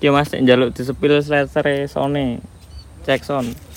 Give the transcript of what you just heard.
Ki Mas njaluk disepil slasere sone. Cek son.